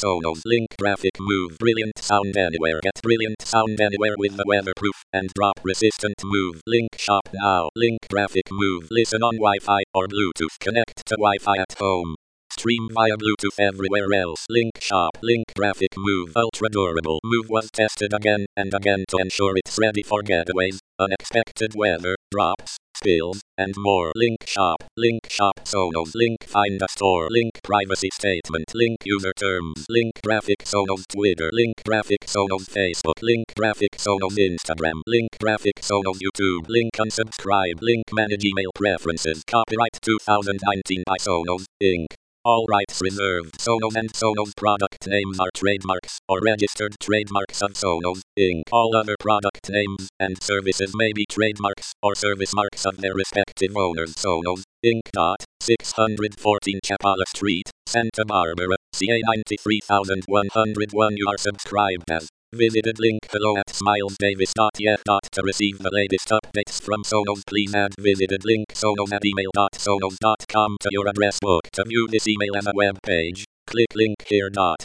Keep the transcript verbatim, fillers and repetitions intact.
Sonos link graphic move Brilliant Sound Anywhere. Get Brilliant Sound Anywhere with the weatherproof and drop resistant move. Link shop now. Link graphic move. Listen on Wi-Fi or Bluetooth. Connect to Wi-Fi at home. Stream via Bluetooth everywhere else. Link shop. Link graphic move. Ultra durable move was tested again and again to ensure it's ready for getaways, unexpected weather, drops, spills, and more. Link shop. Link shop Sonos. Link find a store. Link privacy statement. Link user terms. Link graphic Sonos Twitter. Link graphic Sonos Facebook. Link graphic Sonos Instagram. Link graphic Sonos YouTube. Link unsubscribe. Link manage email preferences. Copyright two thousand nineteen by Sonos, Incorporated. All rights reserved. Sonos and Sonos product names are trademarks or registered trademarks of Sonos, Incorporated. All other product names and services may be trademarks or service marks of their respective owners. Sonos, Incorporated. six fourteen Chapala Street, Santa Barbara, C A nine three one zero one. You are subscribed as visited link below at smilesdavis dot y f dot to receive the latest updates from Sonos. Please add visited link sonos at email dot sonos dot com to your address book. To view this email as a web page, click link here. Dot.